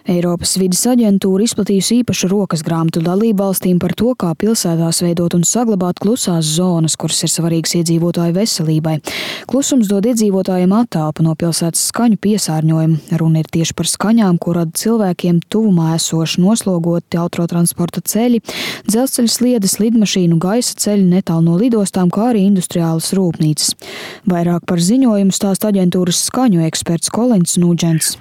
Eiropas vides aģentūra izplatījusi īpašu rokas grāmatu dalībvalstīm par to, kā pilsētās veidot un saglabāt klusās zonas, kuras ir svarīgas iedzīvotāju veselībai. Klusums dod iedzīvotājiem attālpu no pilsētas skaņu piesārņojumu. Runa ir tieši par skaņām, ko rada cilvēkiem tuvumā esoši noslogoti autotransporta ceļi, dzelzceļa sliedes, lidmašīnu gaisa ceļi netālu no lidostām, kā arī industriālas rūpnīcas. Vairāk par ziņojumu stāsta aģentūras skaņu eksperts Kolins Nūdžents.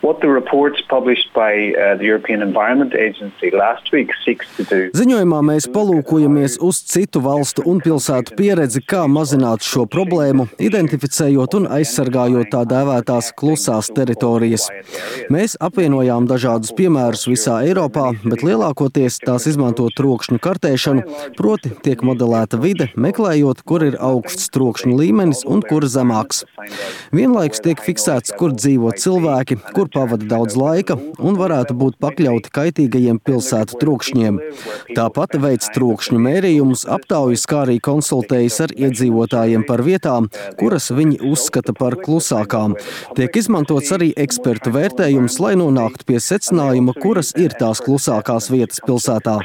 Ziņojumā mēs palūkojamies uz citu valstu un pilsētu pieredzi, kā mazināt šo problēmu, identificējot un aizsargājot tā dēvētās klusās teritorijas. Mēs apvienojām dažādus piemērus visā Eiropā, bet lielākoties tās izmanto trokšņu kartēšanu, proti tiek modelēta vide, meklējot, kur ir augsts trokšņu līmenis un kur zemāks. Vienlaikus tiek fiksēts, kur dzīvo cilvēki, kur pavada daudz laika un varētu būt pakļauti kaitīgajiem pilsētu trokšņiem. Tāpat veic trokšņu mērījumus, aptaujas, kā arī konsultējas ar iedzīvotājiem par vietām, kuras viņi uzskata par klusākām. Tiek izmantots arī ekspertu vērtējums, lai nonāktu pie secinājuma, kuras ir tās klusākās vietas pilsētā.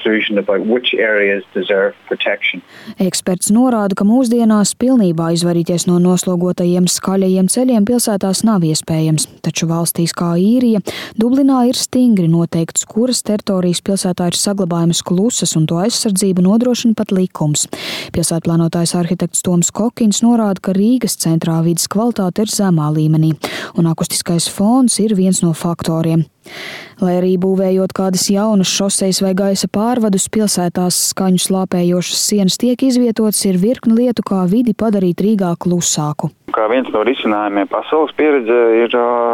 Eksperts norāda, ka mūsdienās pilnībā izvairīties no noslogotajiem skaļajiem ceļiem pilsētās nav iespējams, taču valstīs kā Īrija, Dublinā ir stingri noteikts, kuras teritorijas pilsētā ir saglabājamas klusas, un to aizsardzību nodrošina pat likums. Pilsētplānotājs arhitekts Toms Kokins norāda, ka Rīgas centrā vides kvalitāte ir zemā līmenī, un akustiskais fons ir viens no faktoriem. Lai arī būvējot kādas jaunas šosejas vai gaisa pārvadus, pilsētās skaņu slāpējošas sienas tiek izvietotas, ir virkne lietu, kā vidi padarīt Rīgā klusāku. Kā viens no risinājumiem pasaules pieredze ir,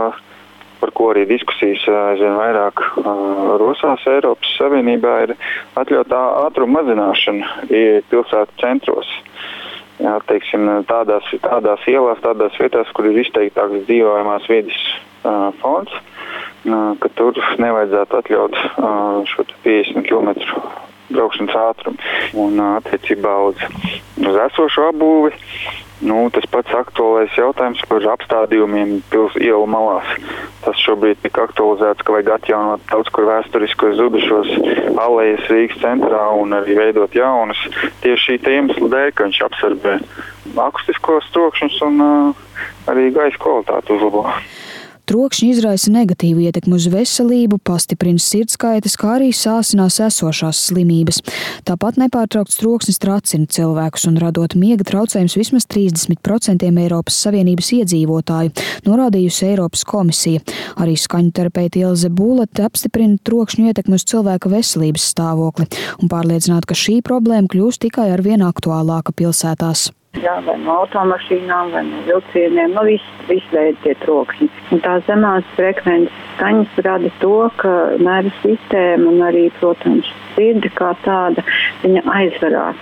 par ko arī diskusijas aizvien vairāk rosās Eiropas Savienībā, ir atļautā ātruma mazināšana pilsētu centros. Jā, teiksim, tādās ielās, tādās vietās, kur ir izteiktāks dzīvojamās vides fons, ka tur nevajadzētu atļaut šo 50 km braukšanas ātrumu. Un attiecībā uz esošo apbūvi, tas pats aktuālais jautājums par apstādījumiem ielu malās. Tas šobrīd tik aktualizēts, ka vajag atjaunot daudz kur vēsturiskos zudušos alejas Rīgas centrā un arī veidot jaunas. Tieši šī iemesla dēļ, ka viņš absorbē akustiskos trokšņus un arī gaisa kvalitāti uzlabo. Trokšņi izraisa negatīvu ietekmi uz veselību, pastiprina sirdskaitas, kā arī sāsinās esošās slimības. Tāpat nepārtraukts troksnis tracina cilvēkus un radot miega traucējumus vismaz 30% Eiropas Savienības iedzīvotāju, norādījusi Eiropas komisija. Arī skaņterapeite Ilze Bulete apstiprina trokšņu ietekmi uz cilvēka veselības stāvokli un pārliecināta, ka šī problēma kļūst tikai arvien aktuālāka pilsētās. Jā, vai no automašīnām, vai no vilcieniem, visu veidu tie trokšņi. Un tās zemās frekvences skaņas rada to, ka nervu sistēma un arī, protams, sirdi kā tāda, viņa aizvarās.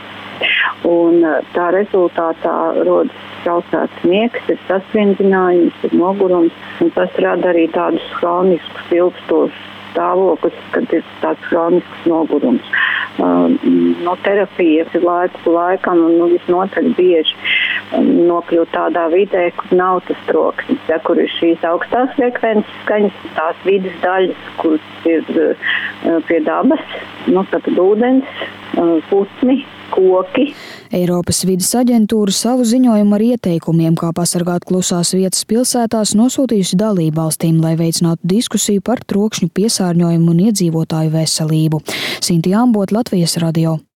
Un tā rezultātā rodas traucēts miegs, ir sasvindzinājums, ir nogurums, un tas rada arī tādus hroniskus ilgstošus stāvoklis, kad ir tāds hronisks nogurums. Terapija ir laiku laikam un visnotaļ bieži nokļūt tādā vidē, kur nav tas troksnis, kur ir šīs augstās frekvences skaņas, tās vidas daļas, kuras ir pie dabas, tātad ūdens, putni, koki. Eiropas vides aģentūra savu ziņojumu ar ieteikumiem, kā pasargāt klusās vietas pilsētās, nosūtījusi dalībvalstīm, lai veicinātu diskusiju par trokšņu piesārņojumu un iedzīvotāju veselību. Sintī Ambot, Latvijas radio.